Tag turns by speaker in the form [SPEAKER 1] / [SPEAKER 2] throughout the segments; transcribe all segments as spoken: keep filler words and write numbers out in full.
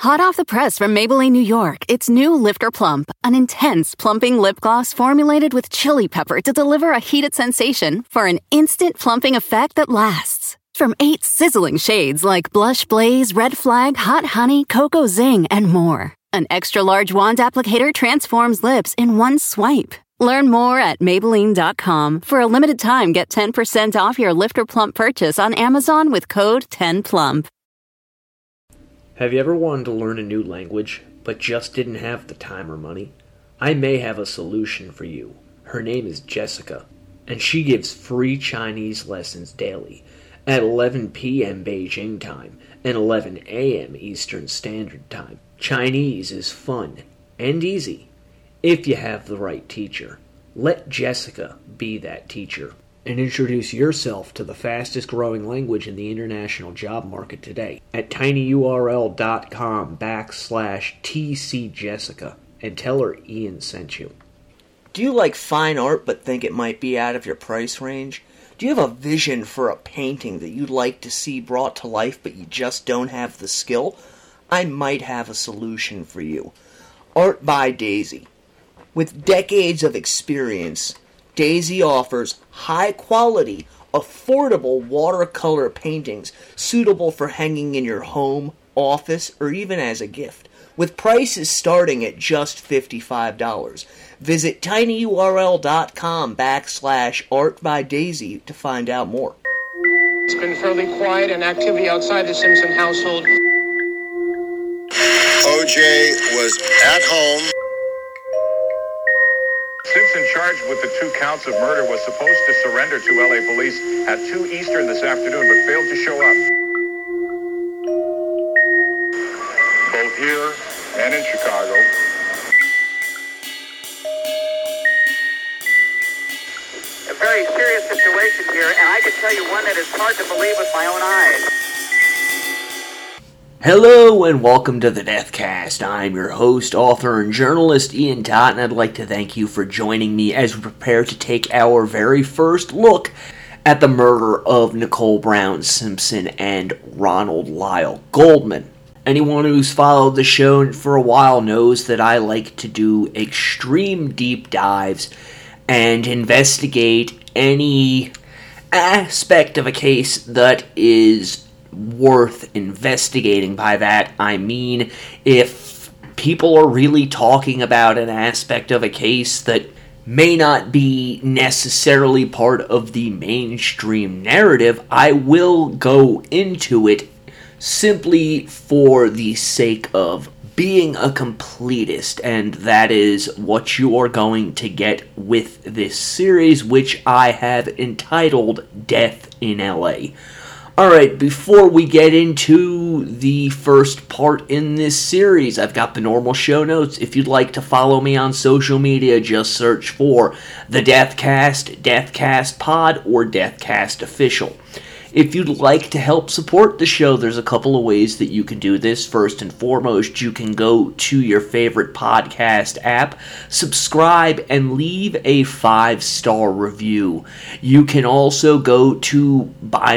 [SPEAKER 1] Hot off the press from Maybelline, New York, it's new Lifter Plump, an intense plumping lip gloss formulated with chili pepper to deliver a heated sensation for an instant plumping effect that lasts. From eight sizzling shades like Blush Blaze, Red Flag, Hot Honey, Cocoa Zing, and more. An extra-large wand applicator transforms lips in one swipe. Learn more at Maybelline dot com. For a limited time, get ten percent off your Lifter Plump purchase on Amazon with code ten plump.
[SPEAKER 2] Have you ever wanted to learn a new language, but just didn't have the time or money? I may have a solution for you. Her name is Jessica, and she gives free Chinese lessons daily at eleven p.m. Beijing time and eleven a.m. Eastern Standard Time. Chinese is fun and easy if you have the right teacher. Let Jessica be that teacher and introduce yourself to the fastest growing language in the international job market today at tinyurl.com backslash tcjessica and tell her Ian sent you.
[SPEAKER 3] Do you like fine art but think it might be out of your price range? Do you have a vision for a painting that you'd like to see brought to life but you just don't have the skill? I might have a solution for you. Art by Daisy. With decades of experience, Daisy offers high-quality, affordable watercolor paintings suitable for hanging in your home, office, or even as a gift, with prices starting at just fifty-five dollars. Visit tinyurl.com backslash artbydaisy to find out more.
[SPEAKER 4] It's been fairly quiet and activity outside the Simpson household.
[SPEAKER 5] O J was at home.
[SPEAKER 6] Simpson, charged with the two counts of murder, was supposed to surrender to L A police at two Eastern this afternoon, but failed to show up. Both here and in Chicago.
[SPEAKER 7] A very serious situation here, and I can tell you one that is hard to believe with my own eyes.
[SPEAKER 2] Hello and welcome to the Deathcast. I'm your host, author, and journalist Ian Tott, and I'd like to thank you for joining me as we prepare to take our very first look at the murder of Nicole Brown Simpson and Ronald Lyle Goldman. Anyone who's followed the show for a while knows that I like to do extreme deep dives and investigate any aspect of a case that is worth investigating. By that, I mean if people are really talking about an aspect of a case that may not be necessarily part of the mainstream narrative, I will go into it simply for the sake of being a completist, and that is what you are going to get with this series, which I have entitled Death in L A. Alright, before we get into the first part in this series, I've got the normal show notes. If you'd like to follow me on social media, just search for The Deathcast, Deathcast Pod, or Deathcast Official. If you'd like to help support the show, there's a couple of ways that you can do this. First and foremost, you can go to your favorite podcast app, subscribe, and leave a five-star review. You can also go to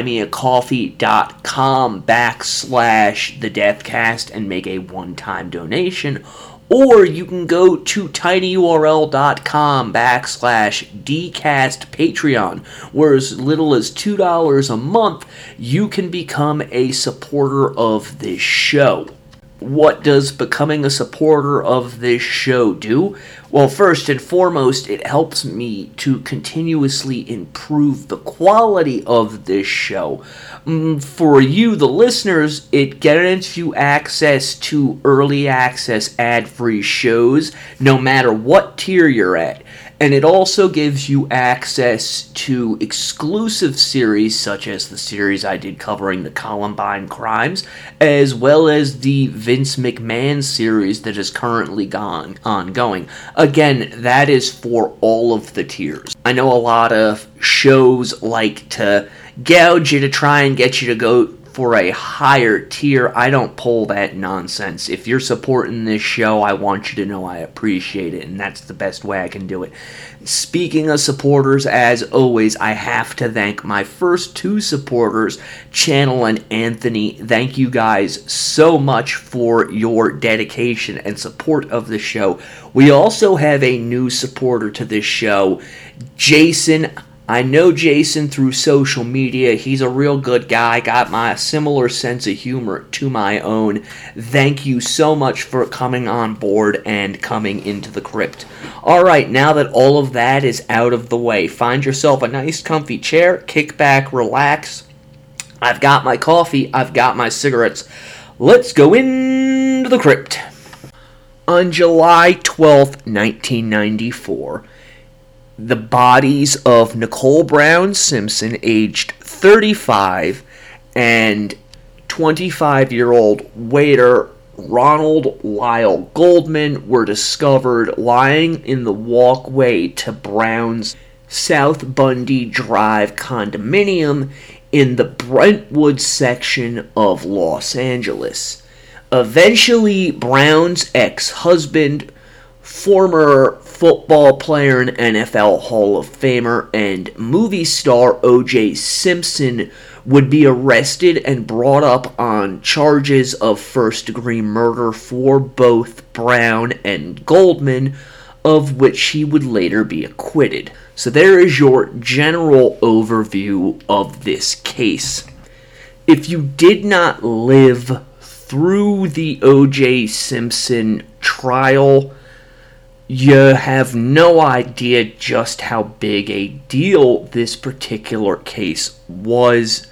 [SPEAKER 2] buymeacoffee.com backslash the Deathcast and make a one-time donation. Or you can go to tinyurl.com backslash dcast Patreon, where as little as two dollars a month, you can become a supporter of this show. What does becoming a supporter of this show do? Well, first and foremost, it helps me to continuously improve the quality of this show. For you, the listeners, it grants you access to early access ad-free shows, no matter what tier you're at. And it also gives you access to exclusive series, such as the series I did covering the Columbine crimes, as well as the Vince McMahon series that is currently gone ongoing. Again, that is for all of the tiers. I know a lot of shows like to gouge you to try and get you to go for a higher tier. I don't pull that nonsense. If you're supporting this show, I want you to know I appreciate it, and that's the best way I can do it. Speaking of supporters, as always, I have to thank my first two supporters, Channel and Anthony. Thank you guys so much for your dedication and support of the show. We also have a new supporter to this show, Jason. I know Jason through social media. He's a real good guy, got my similar sense of humor to my own. Thank you so much for coming on board and coming into the crypt. Alright, now that all of that is out of the way, find yourself a nice comfy chair, kick back, relax. I've got my coffee, I've got my cigarettes. Let's go into the crypt. On July twelfth, nineteen ninety-four, the bodies of Nicole Brown Simpson, aged thirty-five, and twenty-five-year-old waiter Ronald Lyle Goldman were discovered lying in the walkway to Brown's South Bundy Drive condominium in the Brentwood section of Los Angeles. Eventually, Brown's ex-husband, former football player and N F L Hall of Famer and movie star O J Simpson would be arrested and brought up on charges of first-degree murder for both Brown and Goldman, of which he would later be acquitted. So there is your general overview of this case. If you did not live through the O J Simpson trial, you have no idea just how big a deal this particular case was.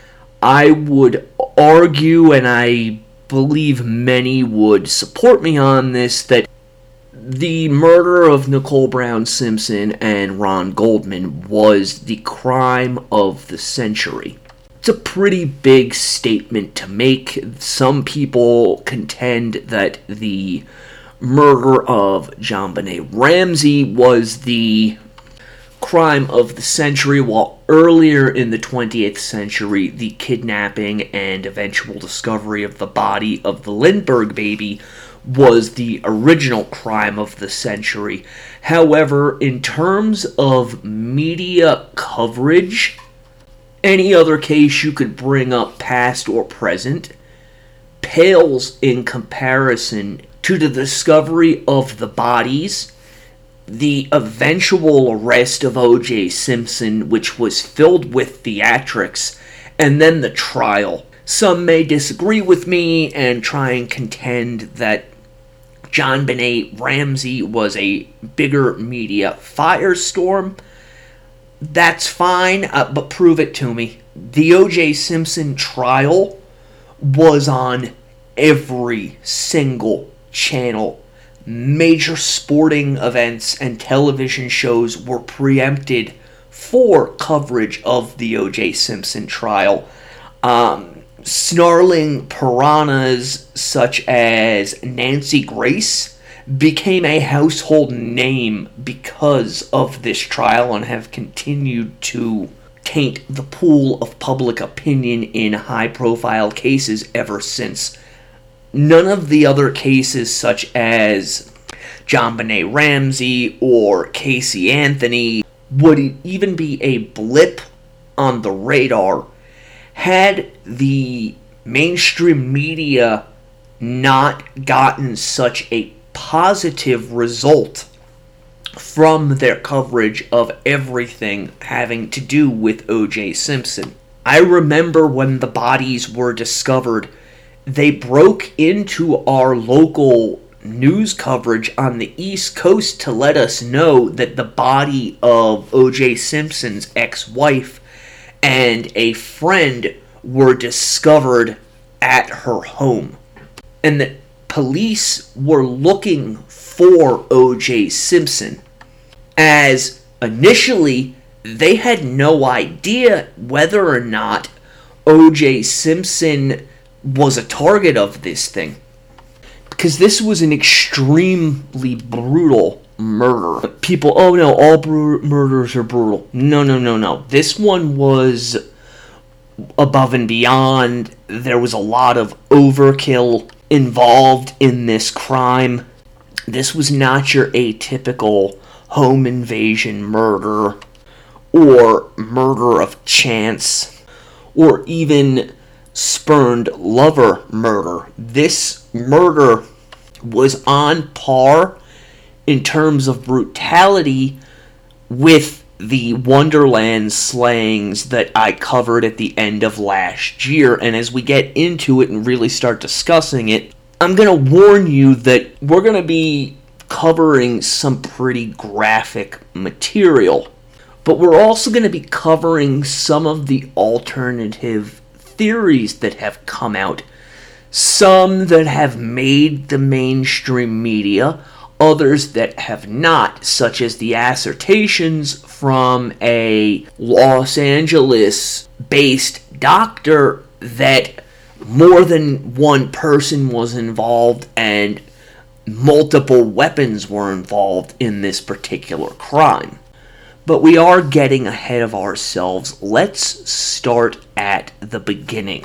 [SPEAKER 2] I would argue, and I believe many would support me on this, that the murder of Nicole Brown Simpson and Ron Goldman was the crime of the century. It's a pretty big statement to make. Some people contend that the murder of JonBenet Ramsey was the crime of the century, while earlier in the twentieth century, the kidnapping and eventual discovery of the body of the Lindbergh baby was the original crime of the century. However, in terms of media coverage, any other case you could bring up, past or present, pales in comparison to the discovery of the bodies, the eventual arrest of O J Simpson, which was filled with theatrics, and then the trial. Some may disagree with me and try and contend that JonBenet Ramsey was a bigger media firestorm. That's fine, uh, but prove it to me. The O J Simpson trial was on every single channel. Major sporting events and television shows were preempted for coverage of the O J Simpson trial. Um, snarling piranhas such as Nancy Grace became a household name because of this trial and have continued to taint the pool of public opinion in high-profile cases ever since. None of the other cases, such as JonBenet Ramsey or Casey Anthony, would even be a blip on the radar had the mainstream media not gotten such a positive result from their coverage of everything having to do with O J Simpson. I remember when the bodies were discovered, they broke into our local news coverage on the East Coast to let us know that the body of O J Simpson's ex-wife and a friend were discovered at her home, and that police were looking for O J Simpson, as initially they had no idea whether or not O J Simpson was a target of this thing, because this was an extremely brutal murder. People, oh no, all bru- murders are brutal. No, no, no, no. This one was above and beyond. There was a lot of overkill involved in this crime. This was not your atypical home invasion murder, or murder of chance, or even spurned lover murder. This murder was on par in terms of brutality with the Wonderland slayings that I covered at the end of last year. And as we get into it and really start discussing it, I'm going to warn you that we're going to be covering some pretty graphic material. But we're also going to be covering some of the alternative theories that have come out. Some that have made the mainstream media, others that have not, such as the assertions from a Los Angeles-based doctor that more than one person was involved and multiple weapons were involved in this particular crime. But we are getting ahead of ourselves. Let's start at the beginning.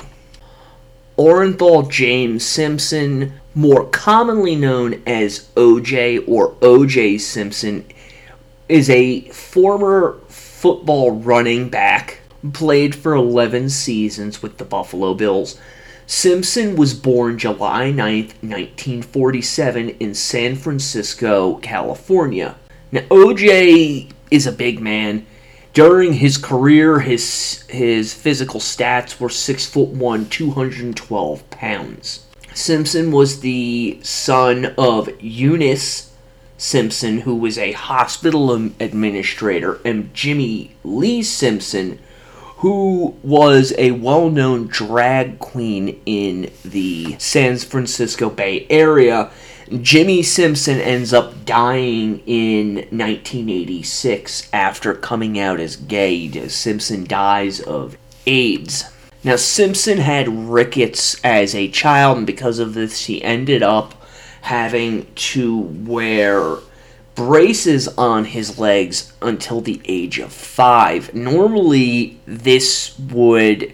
[SPEAKER 2] Orenthal James Simpson, more commonly known as O J or O J Simpson, is a former football running back who played for eleven seasons with the Buffalo Bills. Simpson was born July ninth, nineteen forty-seven in San Francisco, California. Now, O J is a big man. During his career, his his physical stats were six foot one, two hundred twelve pounds. Simpson was the son of Eunice Simpson, who was a hospital administrator, and Jimmy Lee Simpson, who was a well-known drag queen in the San Francisco Bay Area. Jimmy Simpson ends up dying in nineteen eighty-six after coming out as gay. Simpson dies of AIDS. Now, Simpson had rickets as a child, and because of this, he ended up having to wear braces on his legs until the age of five. Normally, this would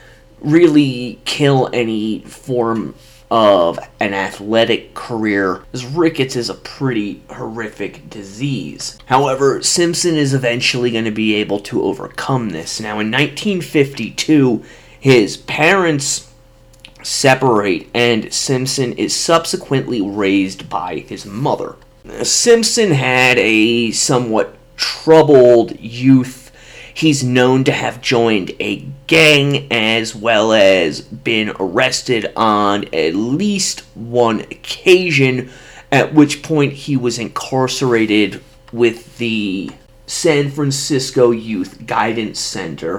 [SPEAKER 2] really kill any form of an athletic career, as rickets is a pretty horrific disease. However, Simpson is eventually going to be able to overcome this. Now, in nineteen fifty-two, his parents separate, and Simpson is subsequently raised by his mother. Simpson had a somewhat troubled youth. He's known to have joined a gang, as well as been arrested on at least one occasion, at which point he was incarcerated with the San Francisco Youth Guidance Center.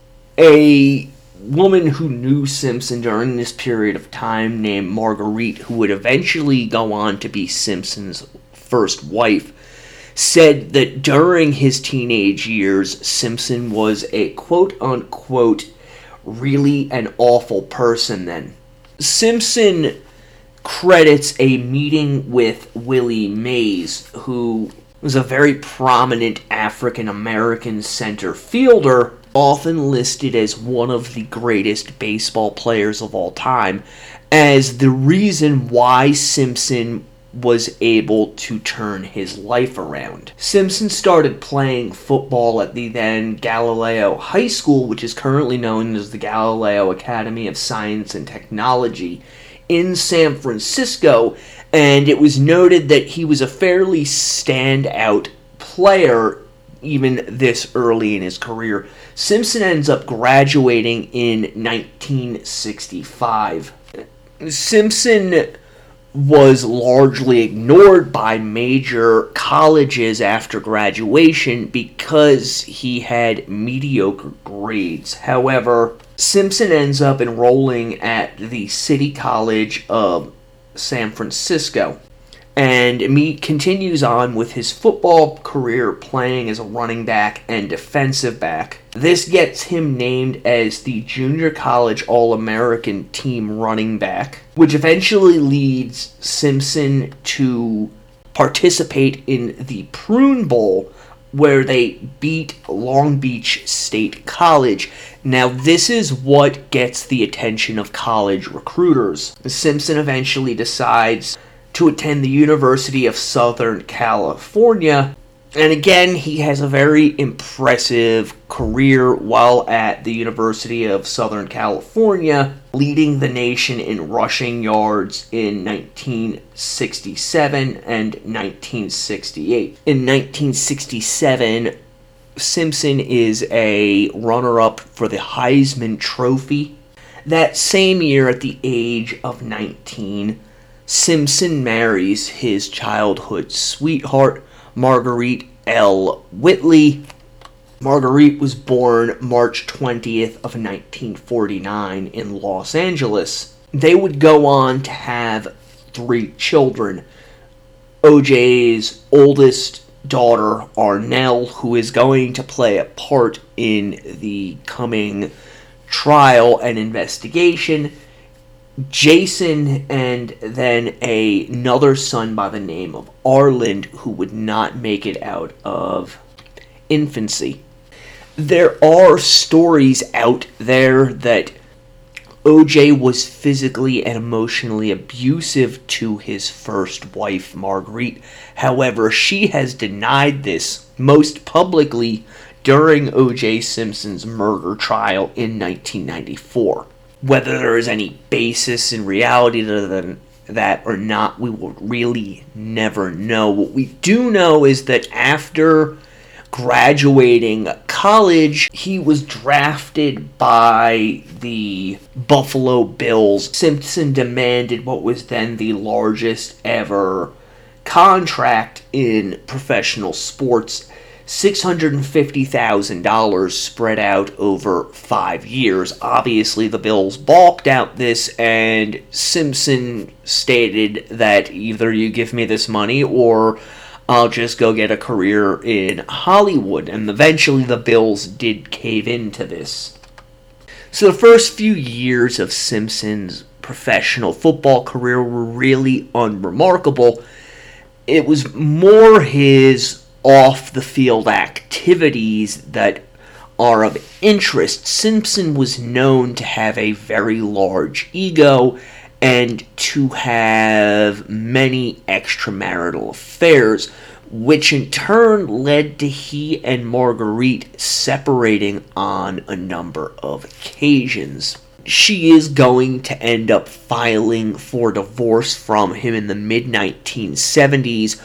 [SPEAKER 2] A woman who knew Simpson during this period of time, named Marguerite, who would eventually go on to be Simpson's first wife, said that during his teenage years, Simpson was a quote-unquote really an awful person then. Simpson credits a meeting with Willie Mays, who was a very prominent African-American center fielder, often listed as one of the greatest baseball players of all time, as the reason why Simpson was able to turn his life around. Simpson started playing football at the then Galileo High School, which is currently known as the Galileo Academy of Science and Technology, in San Francisco, and it was noted that he was a fairly standout player even this early in his career. Simpson ends up graduating in nineteen sixty-five. Simpson was largely ignored by major colleges after graduation because he had mediocre grades. However, Simpson ends up enrolling at the City College of San Francisco, and he continues on with his football career playing as a running back and defensive back. This gets him named as the Junior College All-American Team running back, which eventually leads Simpson to participate in the Prune Bowl where they beat Long Beach State College. Now, this is what gets the attention of college recruiters. Simpson eventually decides to attend the University of Southern California, and again, he has a very impressive career while at the University of Southern California, leading the nation in rushing yards in nineteen sixty-seven and nineteen sixty-eight. In nineteen sixty-seven, Simpson is a runner-up for the Heisman Trophy. That same year, at the age of nineteen, Simpson marries his childhood sweetheart, Marguerite L. Whitley. Marguerite was born March twentieth of nineteen forty-nine in Los Angeles. They would go on to have three children. O J's oldest daughter, Arnell, who is going to play a part in the coming trial and investigation, Jason, and then a, another son by the name of Arland, who would not make it out of infancy. There are stories out there that O J was physically and emotionally abusive to his first wife, Marguerite. However, she has denied this most publicly during O J Simpson's murder trial in nineteen ninety-four. Whether there is any basis in reality to that or not, we will really never know. What we do know is that after graduating college, he was drafted by the Buffalo Bills. Simpson demanded what was then the largest ever contract in professional sports, six hundred fifty thousand dollars spread out over five years. Obviously, the Bills balked at this, and Simpson stated that either you give me this money or I'll just go get a career in Hollywood. And eventually the Bills did cave into this. So the first few years of Simpson's professional football career were really unremarkable. It was more his off-the-field activities that are of interest. Simpson was known to have a very large ego and to have many extramarital affairs, which in turn led to he and Marguerite separating on a number of occasions. She is going to end up filing for divorce from him in the mid nineteen seventies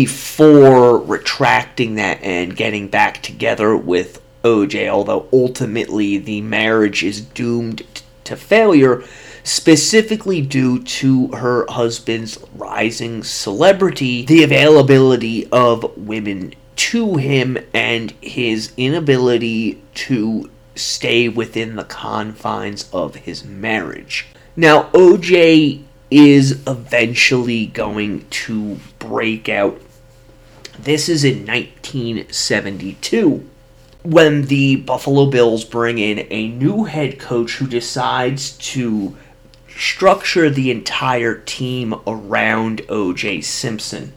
[SPEAKER 2] before retracting that and getting back together with O J, although ultimately the marriage is doomed to failure, specifically due to her husband's rising celebrity, the availability of women to him, and his inability to stay within the confines of his marriage. Now, O J is eventually going to break out. This is in nineteen seventy-two, when the Buffalo Bills bring in a new head coach who decides to structure the entire team around O J Simpson.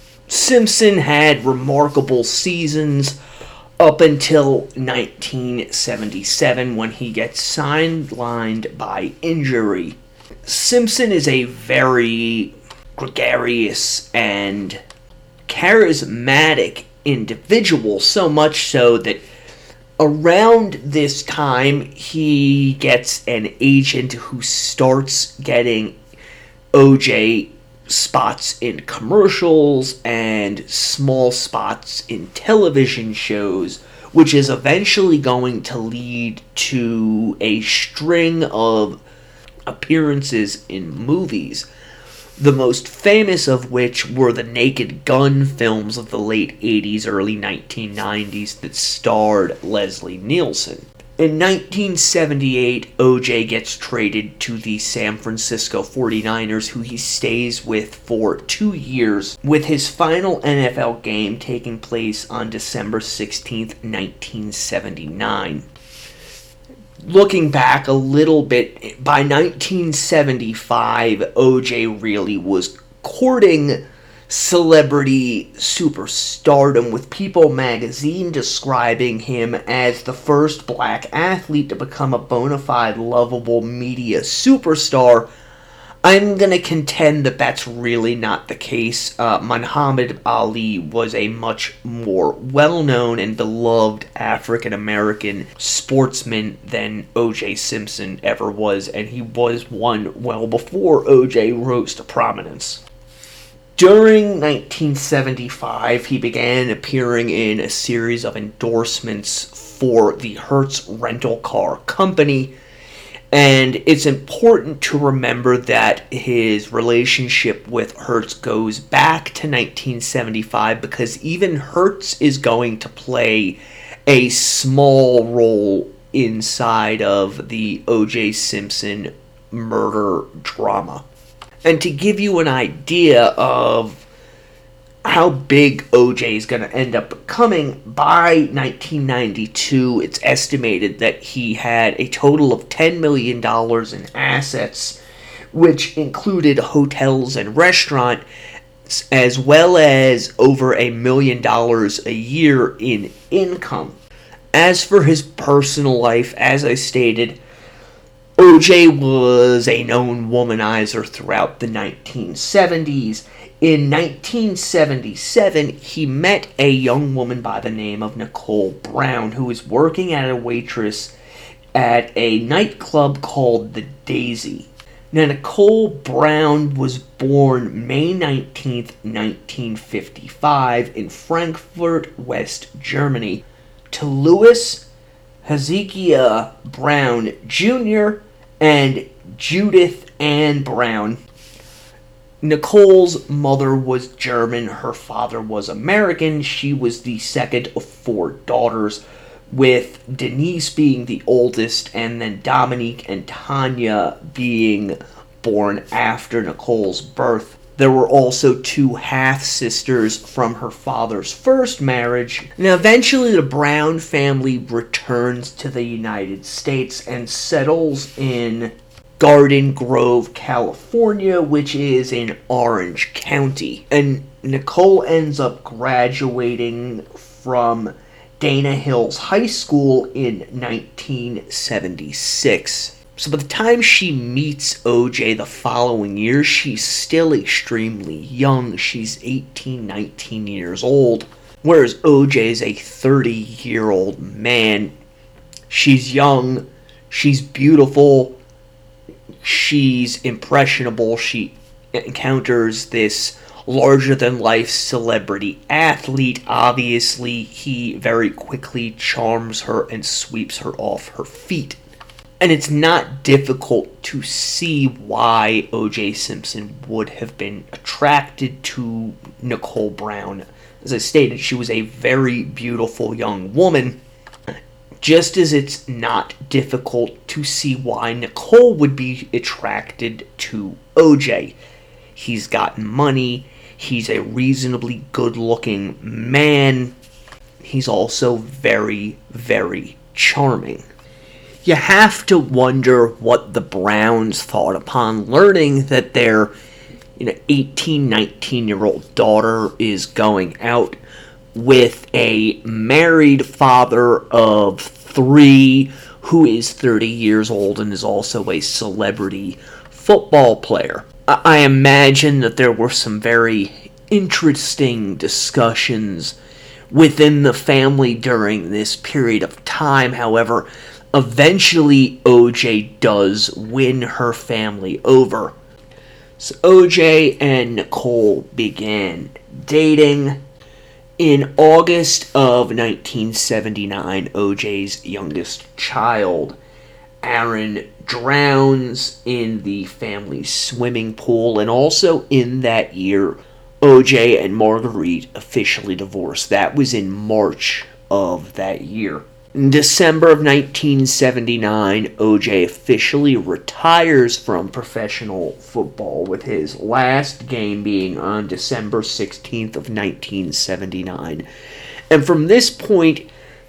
[SPEAKER 2] Simpson had remarkable seasons up until nineteen seventy-seven, when he gets sidelined by injury. Simpson is a very gregarious and charismatic individual, so much so that around this time he gets an agent who starts getting O J spots in commercials and small spots in television shows, which is eventually going to lead to a string of appearances in movies, the most famous of which were the Naked Gun films of the late eighties, early nineteen nineties that starred Leslie Nielsen. In nineteen seventy-eight, O J gets traded to the San Francisco forty-niners, who he stays with for two years, with his final N F L game taking place on December sixteenth, nineteen seventy-nine. Looking back a little bit, by nineteen seventy-five, O J really was courting celebrity superstardom, with People magazine describing him as the first black athlete to become a bona fide, lovable media superstar. I'm going to contend that that's really not the case. Uh, Muhammad Ali was a much more well-known and beloved African-American sportsman than O J Simpson ever was, and he was one well before O J rose to prominence. During nineteen seventy-five, he began appearing in a series of endorsements for the Hertz rental car company. And it's important to remember that his relationship with Hertz goes back to nineteen seventy-five, because even Hertz is going to play a small role inside of the O J Simpson murder drama. And to give you an idea of how big O J is going to end up becoming, by nineteen ninety-two, it's estimated that he had a total of ten million dollars in assets, which included hotels and restaurants, as well as over a million dollars a year in income. As for his personal life, as I stated, O J was a known womanizer throughout the nineteen seventies. In nineteen seventy-seven, he met a young woman by the name of Nicole Brown, who was working as a waitress at a nightclub called the Daisy. Now, Nicole Brown was born May nineteenth, nineteen fifty-five, in Frankfurt, West Germany, to Louis Hezekiah Brown Junior and Judith Ann Brown. Nicole's mother was German, her father was American. She was the second of four daughters, with Denise being the oldest, and then Dominique and Tanya being born after Nicole's birth. There were also two half-sisters from her father's first marriage. Now, eventually the Brown family returns to the United States and settles in Garden Grove, California, which is in Orange County. And Nicole ends up graduating from Dana Hills High School in nineteen seventy-six. So by the time she meets O J the following year, she's still extremely young. She's eighteen, nineteen years old. Whereas O J is a thirty-year-old man. She's young. She's beautiful. She's impressionable. She encounters this larger-than-life celebrity athlete. Obviously, he very quickly charms her and sweeps her off her feet. And it's not difficult to see why O J Simpson would have been attracted to Nicole Brown. As I stated, she was a very beautiful young woman. Just as it's not difficult to see why Nicole would be attracted to O J. He's got money. He's a reasonably good-looking man. He's also very, very charming. You have to wonder what the Browns thought upon learning that their you know, eighteen, nineteen-year-old daughter is going out with a married father of three who is thirty years old and is also a celebrity football player. I imagine that there were some very interesting discussions within the family during this period of time. However, eventually O J does win her family over. So O J and Nicole began dating. In August of nineteen seventy-nine, O J's youngest child, Aaron, drowns in the family swimming pool, and also in that year, O J and Marguerite officially divorced. That was in March of that year. In December of nineteen seventy-nine, O J officially retires from professional football, with his last game being on December sixteenth of nineteen seventy-nine. And from this point,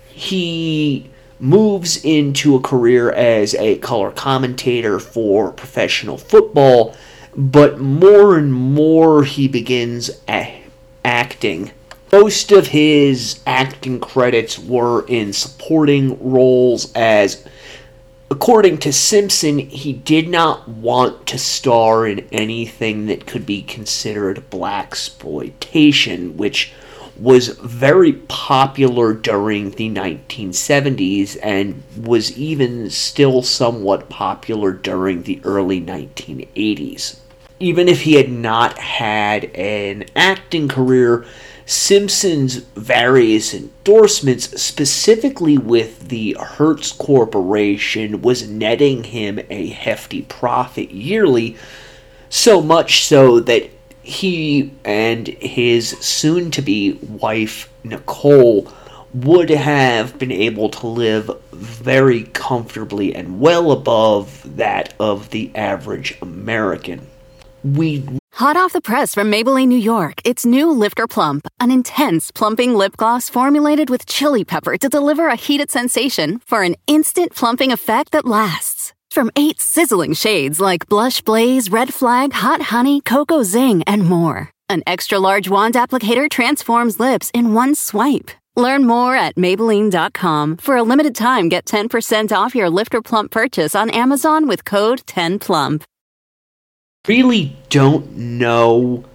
[SPEAKER 2] he moves into a career as a color commentator for professional football, but more and more he begins a- acting. Most of his acting credits were in supporting roles, as, according to Simpson, he did not want to star in anything that could be considered blaxploitation, which was very popular during the nineteen seventies and was even still somewhat popular during the early nineteen eighties. Even if he had not had an acting career, Simpson's various endorsements, specifically with the Hertz Corporation, was netting him a hefty profit yearly, so much so that he and his soon-to-be wife, Nicole, would have been able to live very comfortably and well above that of the average American. We
[SPEAKER 1] Hot off the press from Maybelline, New York, it's new Lifter Plump, an intense plumping lip gloss formulated with chili pepper to deliver a heated sensation for an instant plumping effect that lasts. From eight sizzling shades like Blush Blaze, Red Flag, Hot Honey, Cocoa Zing, and more. An extra-large wand applicator transforms lips in one swipe. Learn more at Maybelline dot com. For a limited time, get ten percent off your Lifter Plump purchase on Amazon with code ten plump.
[SPEAKER 2] Really don't know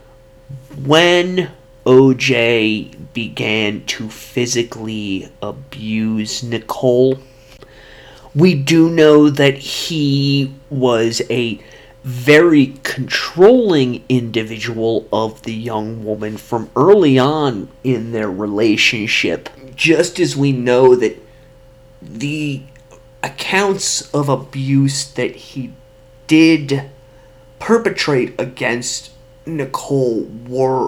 [SPEAKER 2] when O J began to physically abuse Nicole. We do know that he was a very controlling individual of the young woman from early on in their relationship, just as we know that the accounts of abuse that he did perpetrate against Nicole were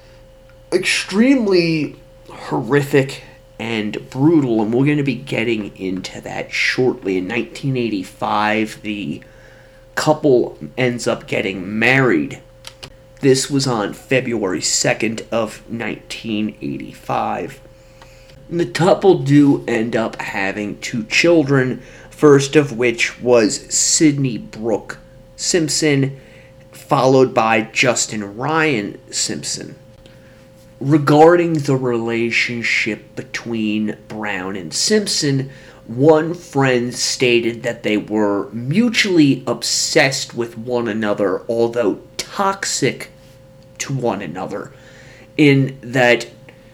[SPEAKER 2] extremely horrific and brutal, and we're going to be getting into that shortly. In nineteen eighty-five, the couple ends up getting married. This was on February second of nineteen eighty-five. The couple do end up having two children, first of which was Sydney Brooke Simpson, followed by Justin Ryan Simpson. Regarding the relationship between Brown and Simpson, one friend stated that they were mutually obsessed with one another, although toxic to one another, in that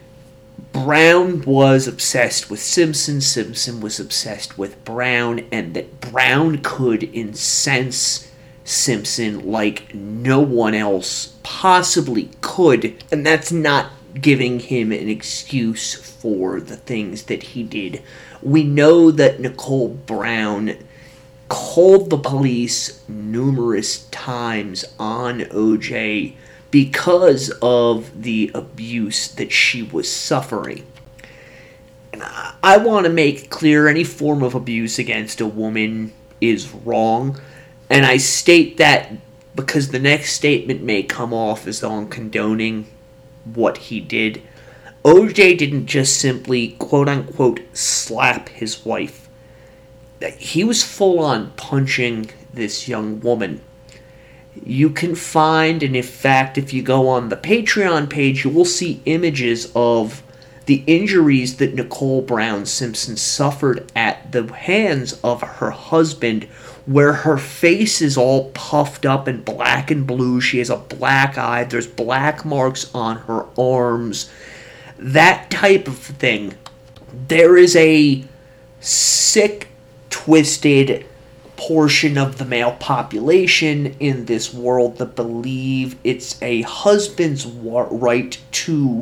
[SPEAKER 2] Brown was obsessed with Simpson, Simpson was obsessed with Brown, and that Brown could incense Simpson like no one else possibly could, and that's not giving him an excuse for the things that he did. We know that Nicole Brown called the police numerous times on O J because of the abuse that she was suffering. And I, I want to make clear any form of abuse against a woman is wrong, and I state that because the next statement may come off as though I'm condoning what he did. O J didn't just simply, quote-unquote, slap his wife. He was full-on punching this young woman. You can find, and in fact, if you go on the Patreon page, you will see images of the injuries that Nicole Brown Simpson suffered at the hands of her husband, where her face is all puffed up and black and blue. She has a black eye. There's black marks on her arms. That type of thing. There is a sick, twisted portion of the male population in this world that believe it's a husband's right to,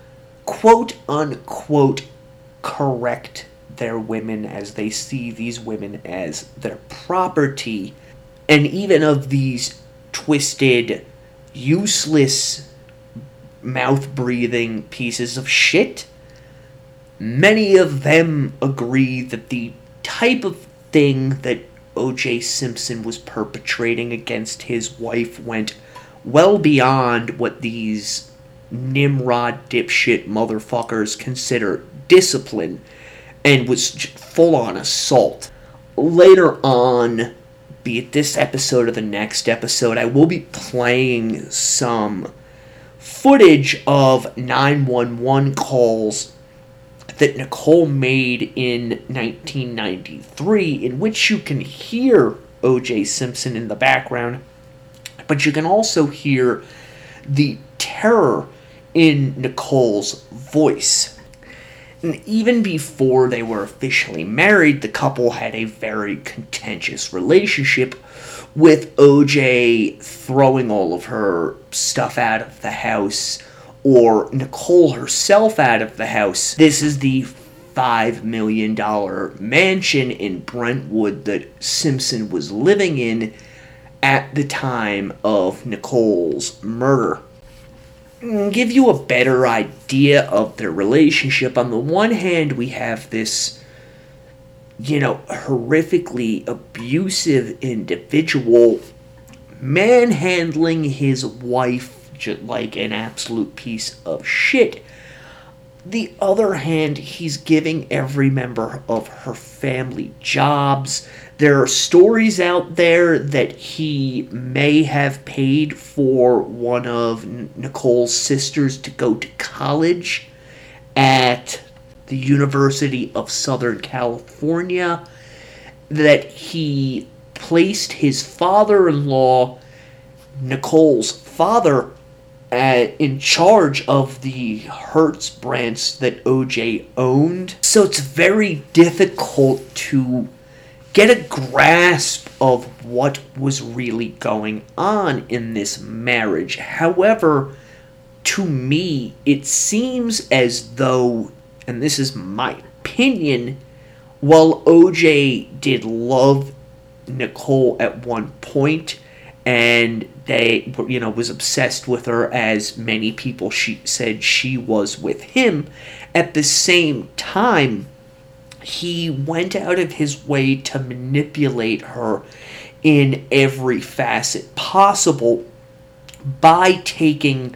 [SPEAKER 2] quote-unquote, correct their women as they see these women as their property. And even of these twisted, useless, mouth-breathing pieces of shit, many of them agree that the type of thing that O J Simpson was perpetrating against his wife went well beyond what these Nimrod dipshit motherfuckers consider discipline, and was full-on assault. Later on, be it this episode or the next episode, I will be playing some footage of nine one one calls that Nicole made in nineteen ninety-three, in which you can hear O J Simpson in the background, but you can also hear the terror in Nicole's voice. And even before they were officially married, the couple had a very contentious relationship, with O J throwing all of her stuff out of the house, or Nicole herself out of the house. This is the five million dollars mansion in Brentwood that Simpson was living in at the time of Nicole's murder. Give you a better idea of their relationship. On the one hand, we have this, you know, horrifically abusive individual manhandling his wife just like an absolute piece of shit. The other hand, he's giving every member of her family jobs. There are stories out there that he may have paid for one of Nicole's sisters to go to college at the University of Southern California, that he placed his father-in-law, Nicole's father, Uh, in charge of the Hertz branch that O J owned. So it's very difficult to get a grasp of what was really going on in this marriage. However, to me, it seems as though, and this is my opinion, while O J did love Nicole at one point, and they, you know, was obsessed with her as many people she said she was with him, at the same time, he went out of his way to manipulate her in every facet possible by taking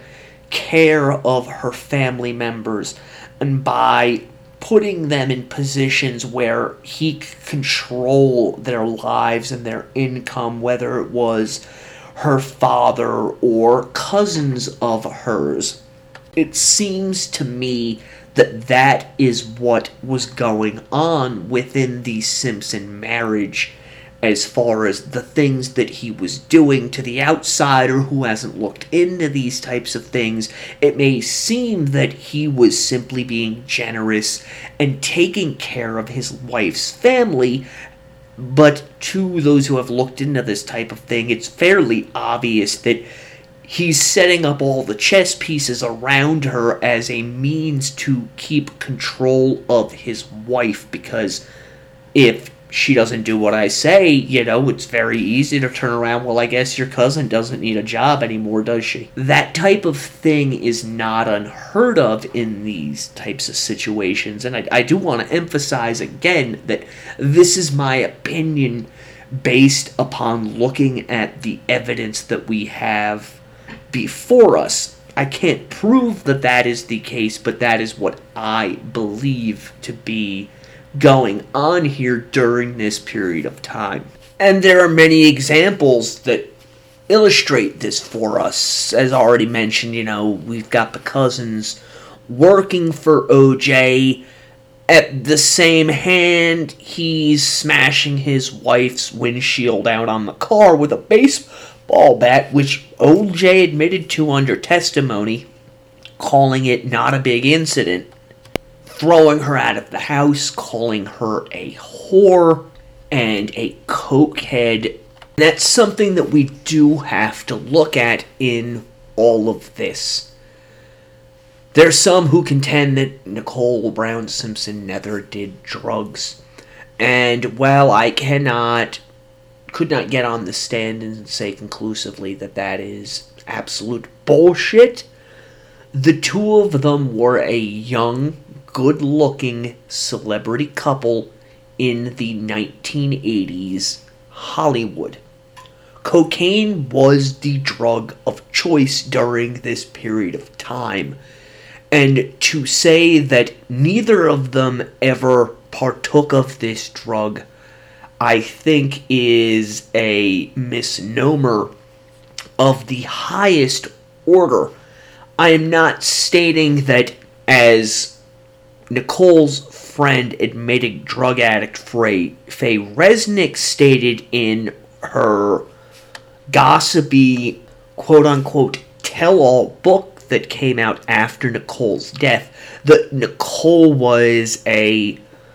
[SPEAKER 2] care of her family members and by putting them in positions where he could control their lives and their income, whether it was her father or cousins of hers. It seems to me that that is what was going on within the Simpson marriage, as far as the things that he was doing. To the outsider who hasn't looked into these types of things, it may seem that he was simply being generous and taking care of his wife's family, but to those who have looked into this type of thing, it's fairly obvious that he's setting up all the chess pieces around her as a means to keep control of his wife, because if she doesn't do what I say, you know, it's very easy to turn around, well, I guess your cousin doesn't need a job anymore, does she? That type of thing is not unheard of in these types of situations, and I, I do want to emphasize again that this is my opinion based upon looking at the evidence that we have before us. I can't prove that that is the case, but that is what I believe to be going on here during this period of time. And there are many examples that illustrate this for us. As already mentioned, you know, we've got the cousins working for O J. At the same hand, he's smashing his wife's windshield out on the car with a baseball bat, which O J admitted to under testimony, calling it not a big incident. Throwing her out of the house, calling her a whore and a cokehead. That's something that we do have to look at in all of this. There's some who contend that Nicole Brown Simpson never did drugs. And while I cannot, could not get on the stand and say conclusively that that is absolute bullshit, the two of them were a young, good-looking celebrity couple in the nineteen eighties Hollywood. Cocaine was the drug of choice during this period of time, and to say that neither of them ever partook of this drug, I think is a misnomer of the highest order. I am not stating that, as Nicole's friend, admitted drug addict Faye, Faye Resnick stated in her gossipy, quote-unquote, tell-all book that came out after Nicole's death, that Nicole was a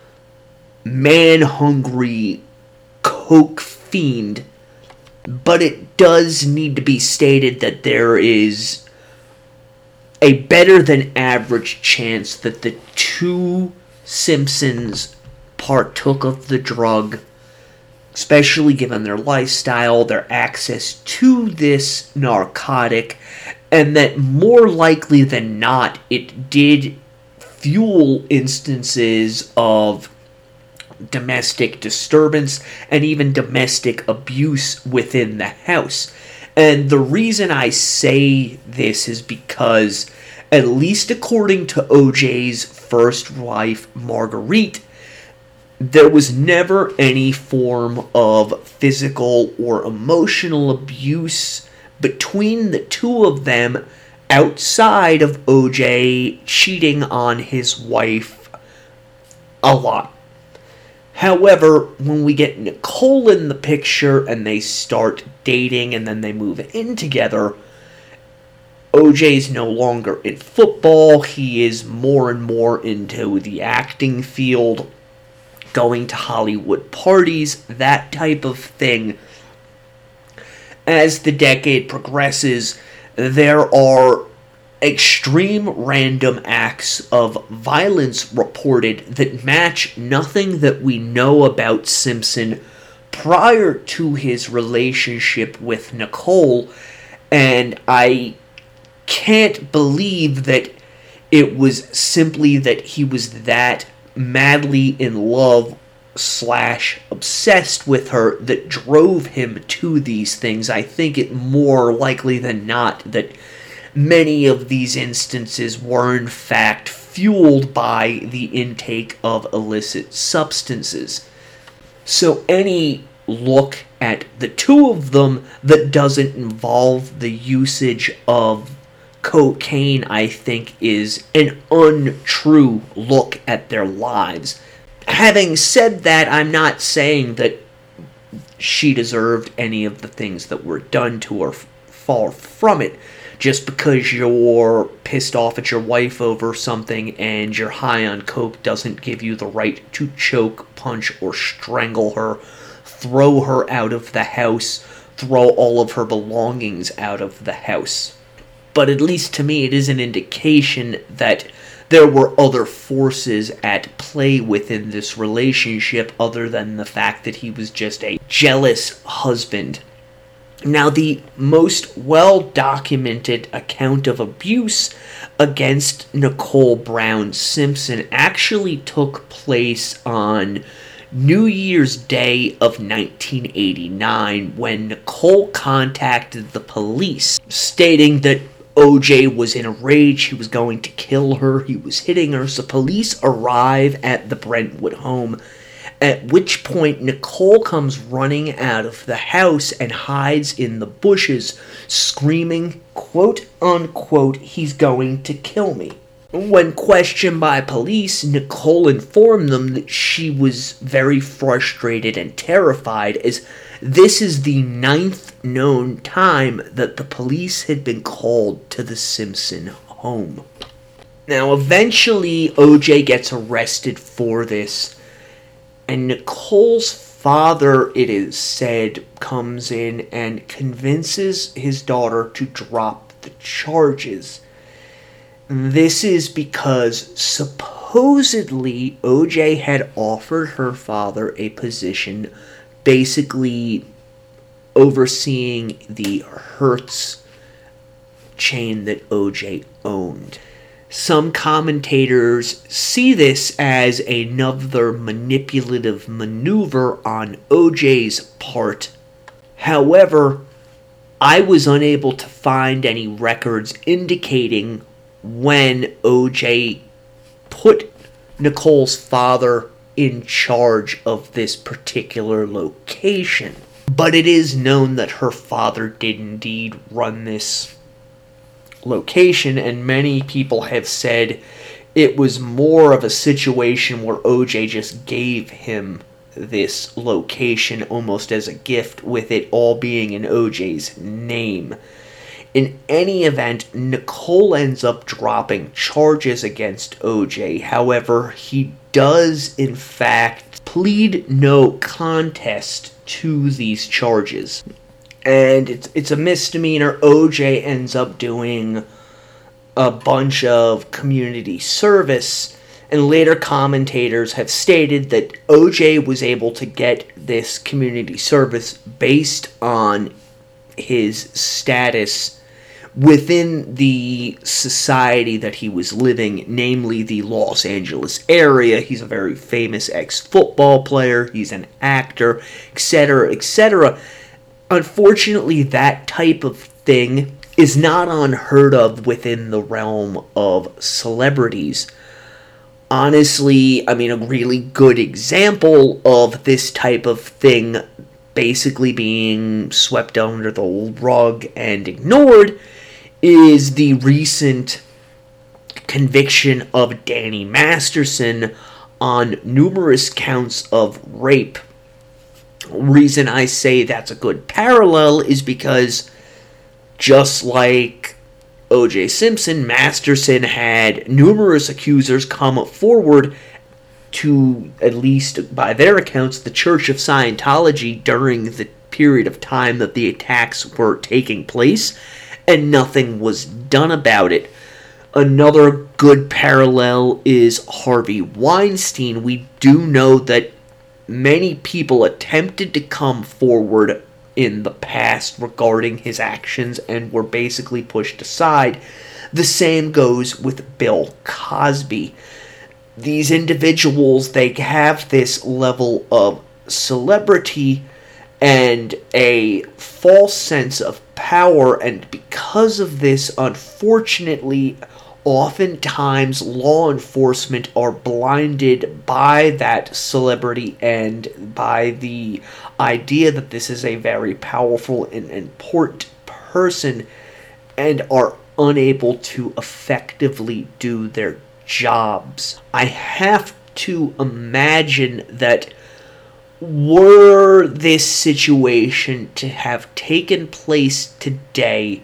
[SPEAKER 2] man-hungry coke fiend. But it does need to be stated that there is a better than average chance that the two Simpsons partook of the drug, especially given their lifestyle, their access to this narcotic, and that more likely than not, it did fuel instances of domestic disturbance and even domestic abuse within the house. And the reason I say this is because, at least according to O J's first wife, Marguerite, there was never any form of physical or emotional abuse between the two of them outside of O J cheating on his wife a lot. However, when we get Nicole in the picture and they start dating and then they move in together, O J's no longer in football. He is more and more into the acting field, going to Hollywood parties, that type of thing. As the decade progresses, there are extreme random acts of violence reported that match nothing that we know about Simpson prior to his relationship with Nicole, and I can't believe that it was simply that he was that madly in love slash obsessed with her that drove him to these things. I think it more likely than not that many of these instances were in fact fueled by the intake of illicit substances. So any look at the two of them that doesn't involve the usage of cocaine, I think, is an untrue look at their lives. Having said that, I'm not saying that she deserved any of the things that were done to her. Far from it. Just because you're pissed off at your wife over something and you're high on coke doesn't give you the right to choke, punch, or strangle her, throw her out of the house, throw all of her belongings out of the house. But at least to me, it is an indication that there were other forces at play within this relationship other than the fact that he was just a jealous husband. Now, the most well-documented account of abuse against Nicole Brown Simpson actually took place on New Year's Day of nineteen eighty-nine when Nicole contacted the police, stating that O J was in a rage, he was going to kill her, he was hitting her, so police arrive at the Brentwood home, at which point Nicole comes running out of the house and hides in the bushes, screaming, quote-unquote, "He's going to kill me." When questioned by police, Nicole informed them that she was very frustrated and terrified, as this is the ninth known time that the police had been called to the Simpson home. Now, eventually, O J gets arrested for this, and Nicole's father, it is said, comes in and convinces his daughter to drop the charges. This is because supposedly O J had offered her father a position basically overseeing the Hertz chain that O J owned. Some commentators see this as another manipulative maneuver on O J's part. However, I was unable to find any records indicating when O J put Nicole's father in charge of this particular location. But it is known that her father did indeed run this location, and many people have said it was more of a situation where O J just gave him this location almost as a gift, with it all being in O J's name. In any event, Nicole ends up dropping charges against O J. However, he does in fact plead no contest to these charges. And it's, it's a misdemeanor. O J ends up doing a bunch of community service, and later commentators have stated that O J was able to get this community service based on his status within the society that he was living, namely the Los Angeles area. He's a very famous ex-football player, he's an actor, et cetera, et cetera. Unfortunately, that type of thing is not unheard of within the realm of celebrities. Honestly, I mean, a really good example of this type of thing basically being swept under the rug and ignored is the recent conviction of Danny Masterson on numerous counts of rape. Reason I say that's a good parallel is because just like O J Simpson, Masterson had numerous accusers come forward to, at least by their accounts, the Church of Scientology during the period of time that the attacks were taking place, and nothing was done about it. Another good parallel is Harvey Weinstein. We do know that many people attempted to come forward in the past regarding his actions and were basically pushed aside. The same goes with Bill Cosby. These individuals, they have this level of celebrity and a false sense of power, and because of this, unfortunately, oftentimes law enforcement are blinded by that celebrity and by the idea that this is a very powerful and important person, and are unable to effectively do their jobs. I have to imagine that were this situation to have taken place today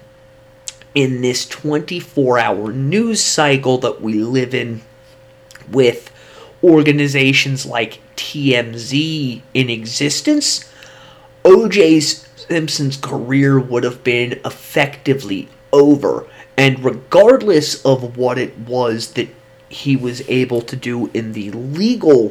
[SPEAKER 2] in this twenty-four hour news cycle that we live in, with organizations like T M Z in existence, O J Simpson's career would have been effectively over. And regardless of what it was that he was able to do in the legal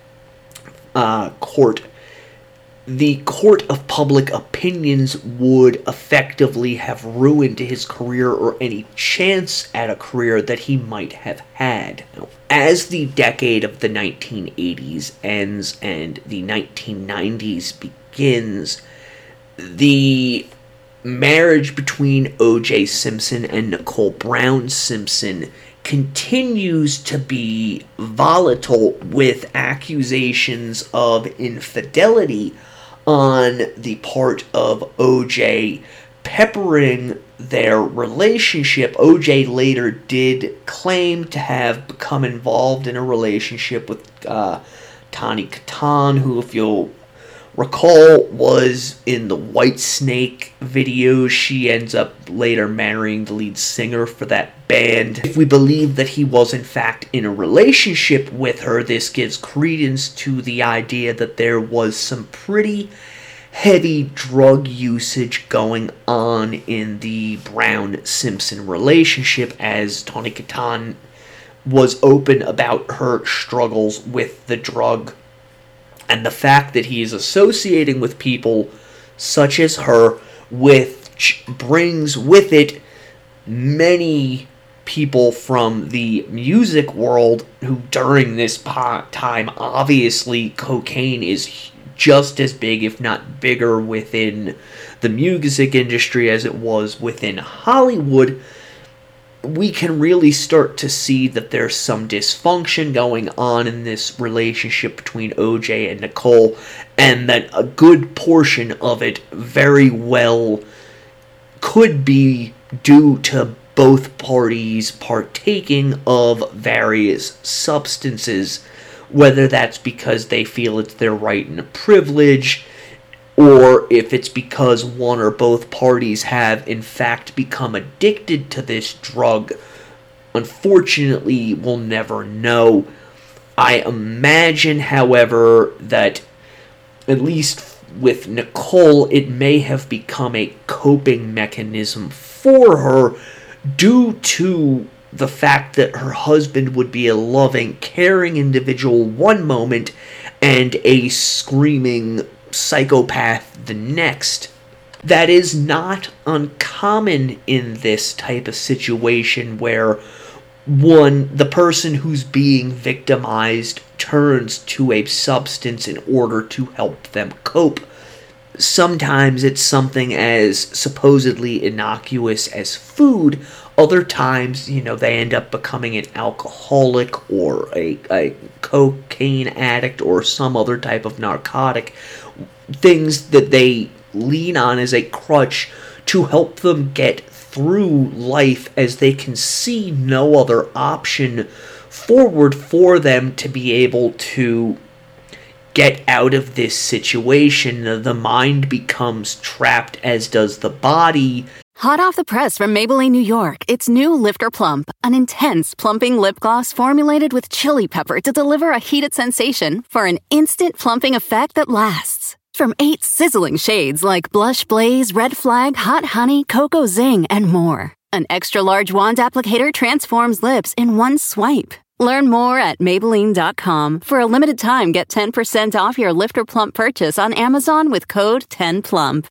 [SPEAKER 2] uh, court, the court of public opinions would effectively have ruined his career or any chance at a career that he might have had. As the decade of the nineteen eighties ends and the nineteen nineties begins, the marriage between O J Simpson and Nicole Brown Simpson continues to be volatile, with accusations of infidelity on the part of O J peppering their relationship. O J later did claim to have become involved in a relationship with uh, Tawny Kitaen, who, if you'll recall, was in the Whitesnake videos. She ends up later marrying the lead singer for that band. If we believe that he was in fact in a relationship with her, this gives credence to the idea that there was some pretty heavy drug usage going on in the Brown-Simpson relationship, as Tawny Kitaen was open about her struggles with the drug. And the fact that he is associating with people such as her, which brings with it many people from the music world who, during this time, obviously cocaine is just as big, if not bigger, within the music industry as it was within Hollywood. we can really start to see that there's some dysfunction going on in this relationship between O J and Nicole, and that a good portion of it very well could be due to both parties partaking of various substances, whether that's because they feel it's their right and a privilege, or if it's because one or both parties have in fact become addicted to this drug. Unfortunately, we'll never know. I imagine, however, that at least with Nicole, it may have become a coping mechanism for her due to the fact that her husband would be a loving, caring individual one moment and a screaming psychopath the next. That is not uncommon in this type of situation where one, the person who's being victimized turns to a substance in order to help them cope. Sometimes it's something as supposedly innocuous as food. Other times, you know, they end up becoming an alcoholic or a, a cocaine addict or some other type of narcotic. Things that they lean on as a crutch to help them get through life, as they can see no other option forward for them to be able to get out of this situation. The mind becomes trapped, as does the body.
[SPEAKER 1] Hot off the press from Maybelline, New York, it's new Lifter Plump, an intense plumping lip gloss formulated with chili pepper to deliver a heated sensation for an instant plumping effect that lasts. From eight sizzling shades like Blush Blaze, Red Flag, Hot Honey, Cocoa Zing, and more. An extra-large wand applicator transforms lips in one swipe. Learn more at Maybelline dot com. For a limited time, get ten percent off your Lifter Plump purchase on Amazon with code ten plump.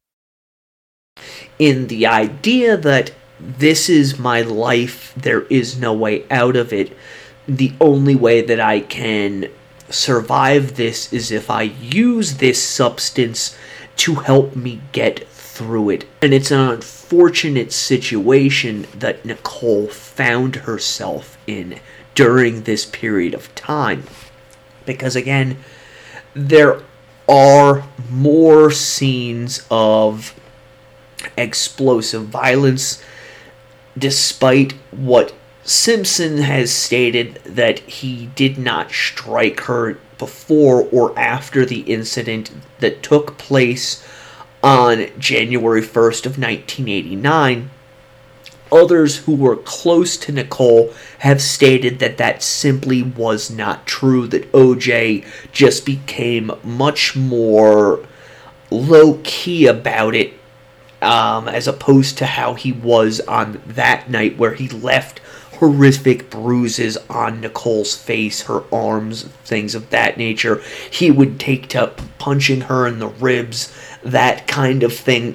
[SPEAKER 2] In the idea that this is my life, there is no way out of it, the only way that I can survive this is if I use this substance to help me get through it. And it's an unfortunate situation that Nicole found herself in during this period of time. Because again, there are more scenes of explosive violence, despite what Simpson has stated that he did not strike her before or after the incident that took place on January first of nineteen eighty-nine. Others who were close to Nicole have stated that that simply was not true, that O J just became much more low-key about it, um, as opposed to how he was on that night, where he left horrific bruises on Nicole's face, her arms, things of that nature. He would take to punching her in the ribs, that kind of thing.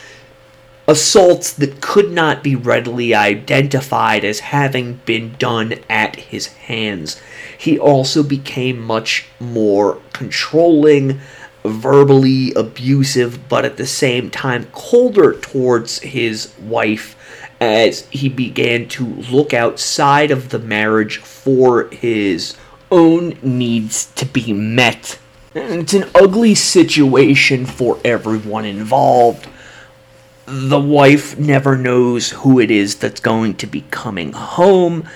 [SPEAKER 2] Assaults that could not be readily identified as having been done at his hands. He also became much more controlling, verbally abusive, but at the same time colder towards his wife, as he began to look outside of the marriage for his own needs to be met. And it's an ugly situation for everyone involved. The wife never knows who it is that's going to be coming home.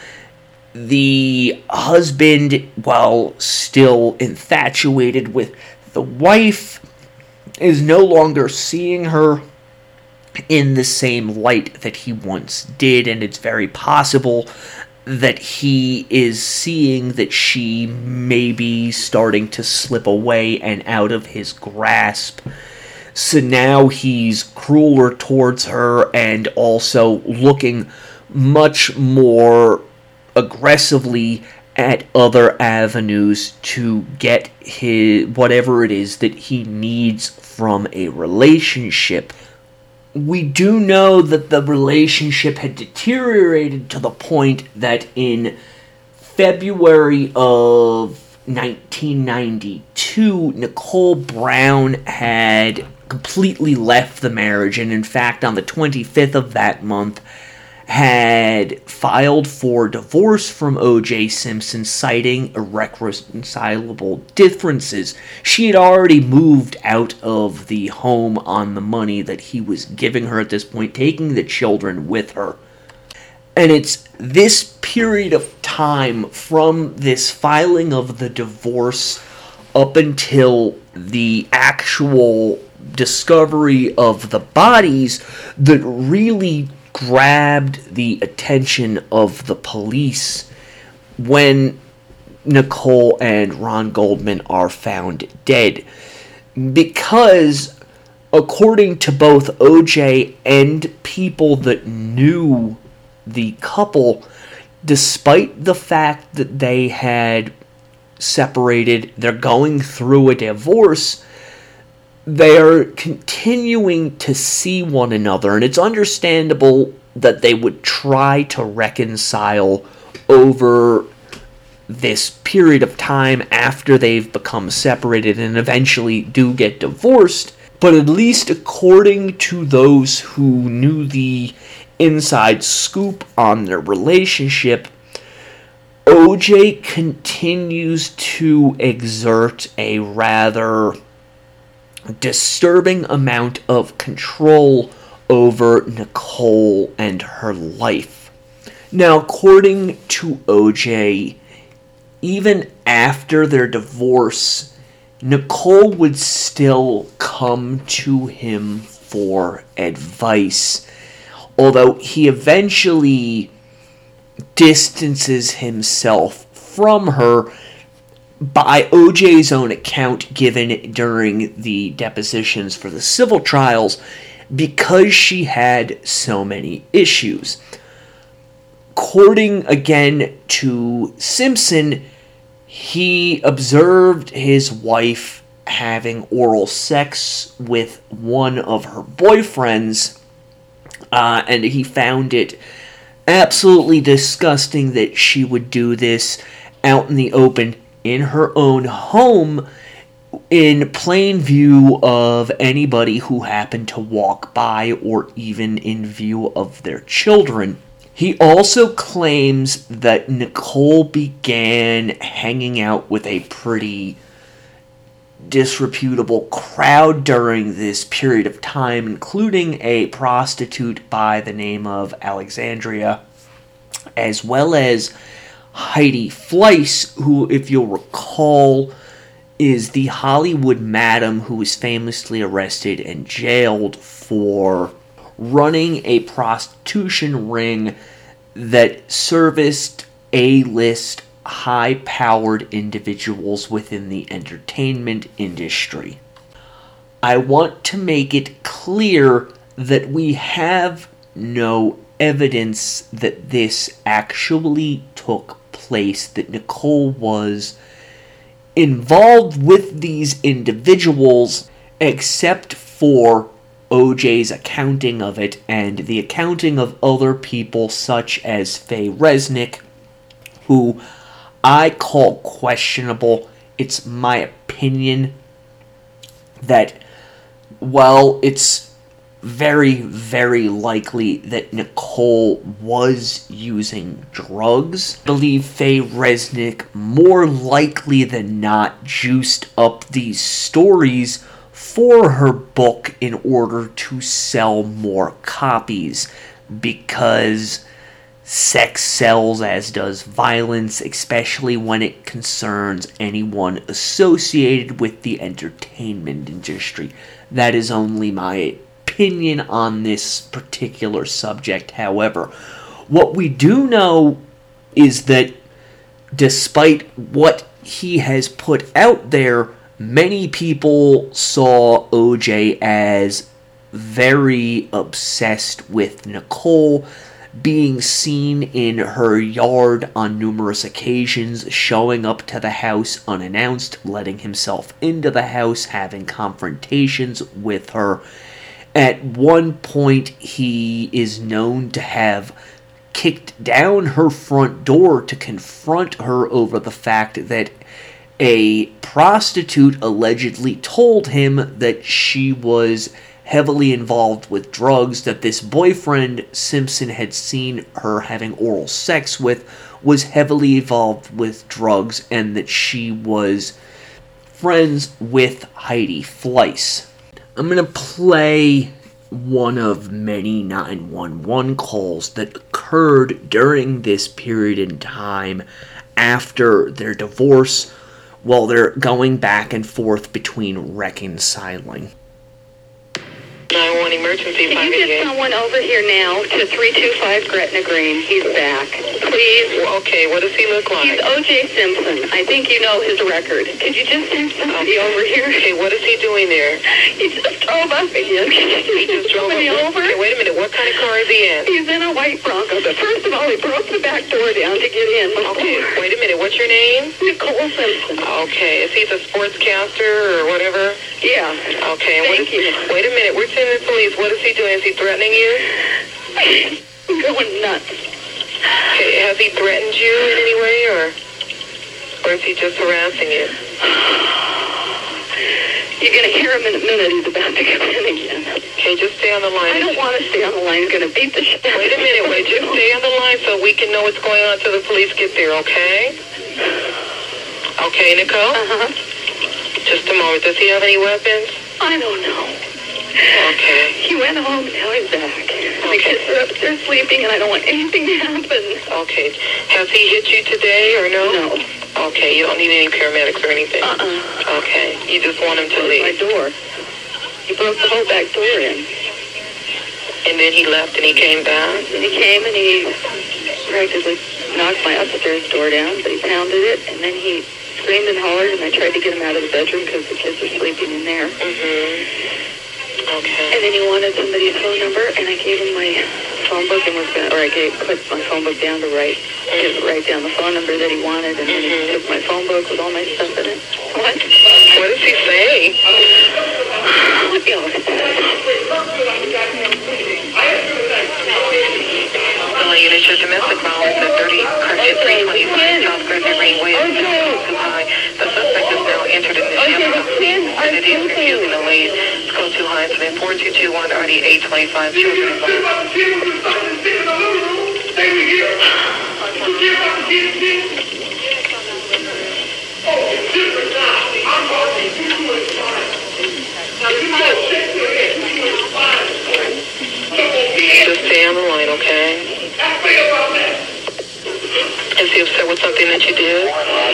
[SPEAKER 2] The husband, while still infatuated with the wife, is no longer seeing her in the same light that he once did, and it's very possible that he is seeing that she may be starting to slip away and out of his grasp. So now he's crueler towards her and also looking much more aggressively at other avenues to get his whatever it is that he needs from a relationship. We do know that the relationship had deteriorated to the point that in February of nineteen ninety-two, Nicole Brown had completely left the marriage, and in fact on the twenty-fifth of that month had filed for divorce from O J. Simpson, citing irreconcilable differences. She had already moved out of the home on the money that he was giving her at this point, taking the children with her. And it's this period of time from this filing of the divorce up until the actual discovery of the bodies that really grabbed the attention of the police when Nicole and Ron Goldman are found dead. Because, according to both O J and people that knew the couple, despite the fact that they had separated, they're going through a divorce, they are continuing to see one another, and it's understandable that they would try to reconcile over this period of time after they've become separated and eventually do get divorced. But at least according to those who knew the inside scoop on their relationship, O J continues to exert a rather disturbing amount of control over Nicole and her life. Now, according to O J, even after their divorce, Nicole would still come to him for advice, although he eventually distances himself from her by O J's own account given during the depositions for the civil trials, because she had so many issues. According again to Simpson, he observed his wife having oral sex with one of her boyfriends, uh, and he found it absolutely disgusting that she would do this out in the open in her own home, in plain view of anybody who happened to walk by or even in view of their children. He also claims that Nicole began hanging out with a pretty disreputable crowd during this period of time, including a prostitute by the name of Alexandria, as well as Heidi Fleiss, who, if you'll recall, is the Hollywood madam who was famously arrested and jailed for running a prostitution ring that serviced A-list, high-powered individuals within the entertainment industry. I want to make it clear that we have no evidence that this actually took place, that Nicole was involved with these individuals, except for O J's accounting of it and the accounting of other people such as Faye Resnick, who I call questionable. It's my opinion that, well, it's very, very likely that Nicole was using drugs. I believe Faye Resnick more likely than not juiced up these stories for her book in order to sell more copies, because sex sells, as does violence, especially when it concerns anyone associated with the entertainment industry. That is only my opinion on this particular subject. However, what we do know is that despite what he has put out there, many people saw O J as very obsessed with Nicole, being seen in her yard on numerous occasions, showing up to the house unannounced, letting himself into the house, having confrontations with her. At one point, he is known to have kicked down her front door to confront her over the fact that a prostitute allegedly told him that she was heavily involved with drugs, that this boyfriend Simpson had seen her having oral sex with was heavily involved with drugs, and that she was friends with Heidi Fleiss. I'm going to play one of many nine one one calls that occurred during this period in time after their divorce, while they're going back and forth between reconciling.
[SPEAKER 7] nine one one emergency.
[SPEAKER 8] Can you get someone over here now to three two five Gretna Green? He's back. Please.
[SPEAKER 7] Well, okay, what does he look like?
[SPEAKER 8] He's O J Simpson. I think you know his record. Could you just send somebody
[SPEAKER 7] okay.
[SPEAKER 8] over here?
[SPEAKER 7] Okay, what is he doing there?
[SPEAKER 8] He just drove up again.
[SPEAKER 7] He just drove
[SPEAKER 8] somebody
[SPEAKER 7] up.
[SPEAKER 8] over?
[SPEAKER 7] Okay, wait a minute. What kind of car is he in?
[SPEAKER 8] He's in a white Bronco. But first of all, he broke the back door down to get in. Before.
[SPEAKER 7] Okay, wait a minute. What's your name?
[SPEAKER 8] Nicole Simpson.
[SPEAKER 7] Okay, is he the sportscaster or whatever?
[SPEAKER 8] Yeah.
[SPEAKER 7] Okay, and
[SPEAKER 8] Thank
[SPEAKER 7] what is,
[SPEAKER 8] you.
[SPEAKER 7] Wait a minute. We're sending the police. What is he doing? Is he threatening you?
[SPEAKER 8] I'm going nuts.
[SPEAKER 7] Okay, has he threatened you in any way, or or is he just harassing you?
[SPEAKER 8] You're going to hear him in a minute. He's about to come in again.
[SPEAKER 7] Okay, just stay on the line.
[SPEAKER 8] I don't want to stay on the line. He's going to beat the shit.
[SPEAKER 7] Wait a minute. Wait, just stay on the line so we can know what's going on until the police get there, okay? Okay, Nicole?
[SPEAKER 8] Uh-huh.
[SPEAKER 7] Just a moment. Does he have any weapons?
[SPEAKER 8] I don't know.
[SPEAKER 7] Okay.
[SPEAKER 8] He went home, now he's back. The
[SPEAKER 7] Okay.
[SPEAKER 8] kids are upstairs sleeping, and I don't want anything to happen.
[SPEAKER 7] Okay. Has he hit you today or no?
[SPEAKER 8] No.
[SPEAKER 7] Okay, you don't need any paramedics or anything?
[SPEAKER 8] Uh-uh.
[SPEAKER 7] Okay. You just want him to
[SPEAKER 8] Closed my
[SPEAKER 7] leave.
[SPEAKER 8] door. He broke the whole back door in.
[SPEAKER 7] And then he left and he came back?
[SPEAKER 8] And he came and he practically knocked my upstairs door down, but he pounded it, and then he screamed and hollered, and I tried to get him out of the bedroom because the kids were sleeping in there.
[SPEAKER 7] Mm-hmm. Okay.
[SPEAKER 8] And then he wanted somebody's phone number, and I gave him my phone book, and was gonna, or I gave put my phone book down to write, mm-hmm. to write down the phone number that he wanted, and then
[SPEAKER 7] mm-hmm.
[SPEAKER 8] he took my phone book with all my stuff in it. What?
[SPEAKER 7] What does he say?
[SPEAKER 8] What else?
[SPEAKER 7] Uh, unit, your domestic violence at thirty Crescent three twenty-five South Crescent Greenway is too high. The suspect is now entered in the gym and it is refusing to leave. It's code too high. Incident four two two one R D eight twenty-five. Children involved. Just stay on the line, okay? Is he upset with something that you did?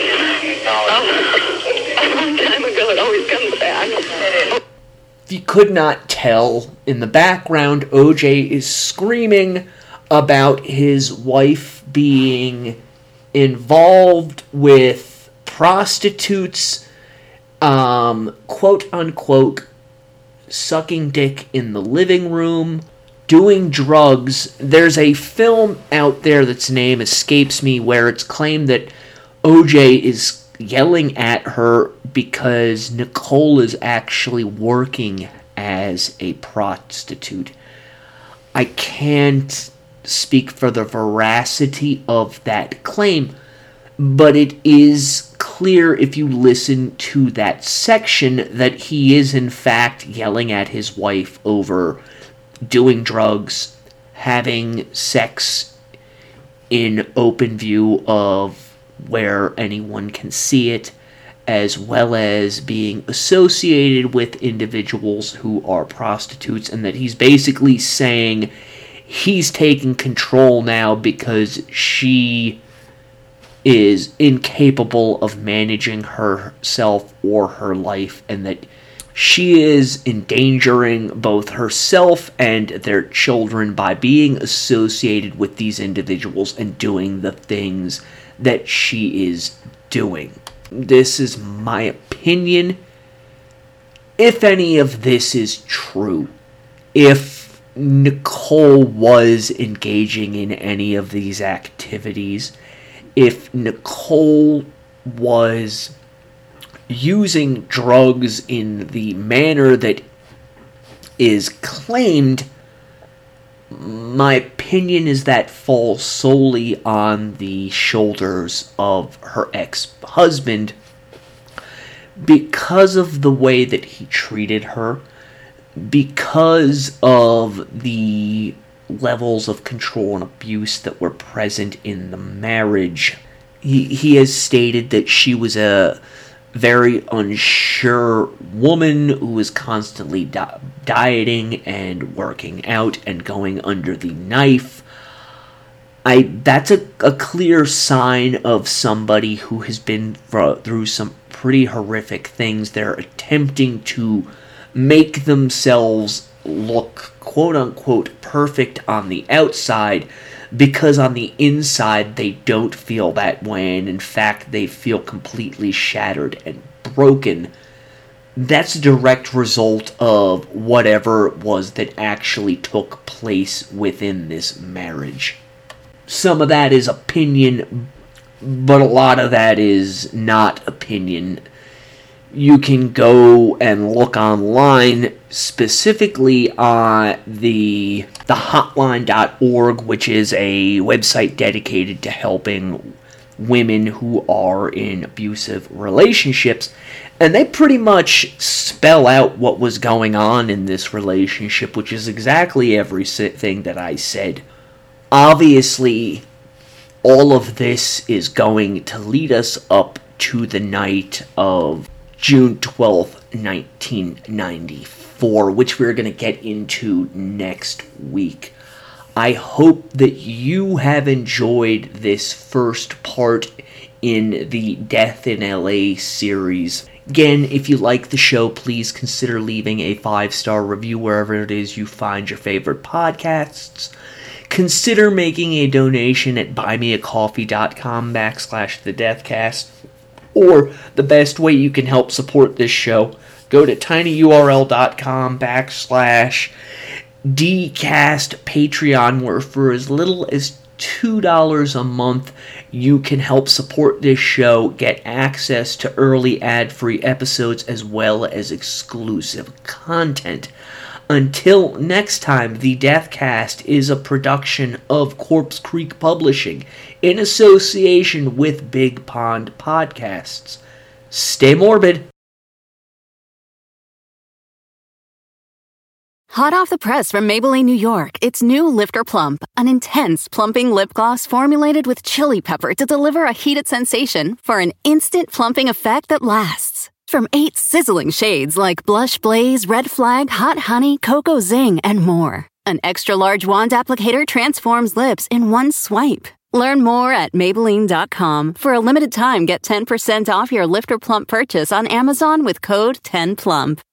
[SPEAKER 8] Oh, a long time ago, it always comes back.
[SPEAKER 2] If you could not tell, in the background, O J is screaming about his wife being involved with prostitutes, um, quote unquote, sucking dick in the living room, doing drugs. There's a film out there that's name escapes me where it's claimed that O J is yelling at her because Nicole is actually working as a prostitute. I can't speak for the veracity of that claim, but it is clear if you listen to that section that he is in fact yelling at his wife over doing drugs, having sex in open view of where anyone can see it, as well as being associated with individuals who are prostitutes, and that he's basically saying he's taking control now because she is incapable of managing herself or her life, and that she is endangering both herself and their children by being associated with these individuals and doing the things that she is doing. This is my opinion. If any of this is true, if Nicole was engaging in any of these activities, if Nicole was using drugs in the manner that is claimed, my opinion is that falls solely on the shoulders of her ex-husband because of the way that he treated her, because of the levels of control and abuse that were present in the marriage. He, he has stated that she was a very unsure woman who was constantly di- dieting and working out and going under the knife. I that's a, a clear sign of somebody who has been through some pretty horrific things. They're attempting to make themselves look quote-unquote perfect on the outside, because on the inside they don't feel that way, and in fact they feel completely shattered and broken. That's a direct result of whatever it was that actually took place within this marriage. Some of that is opinion, but a lot of that is not opinion. You can go and look online, specifically on the the hotline dot org, which is a website dedicated to helping women who are in abusive relationships, and they pretty much spell out what was going on in this relationship, which is exactly everything that I said. Obviously, all of this is going to lead us up to the night of June twelfth, nineteen ninety-four, which we're going to get into next week. I hope that you have enjoyed this first part in the Death in L A series. Again, if you like the show, please consider leaving a five-star review wherever it is you find your favorite podcasts. Consider making a donation at buymeacoffee.com backslash the Deathcast. Or the best way you can help support this show, go to tinyurl.com backslash dcast Patreon, where for as little as two dollars a month, you can help support this show, get access to early ad-free episodes as well as exclusive content. Until next time, the Deathcast is a production of Corpse Creek Publishing in association with Big Pond Podcasts. Stay morbid.
[SPEAKER 1] Hot off the press from Maybelline, New York, it's new Lifter Plump, an intense plumping lip gloss formulated with chili pepper to deliver a heated sensation for an instant plumping effect that lasts. From eight sizzling shades like Blush Blaze, Red Flag, Hot Honey, Cocoa Zing, and more. An extra-large wand applicator transforms lips in one swipe. Learn more at Maybelline dot com. For a limited time, get ten percent off your Lifter Plump purchase on Amazon with code ten plump.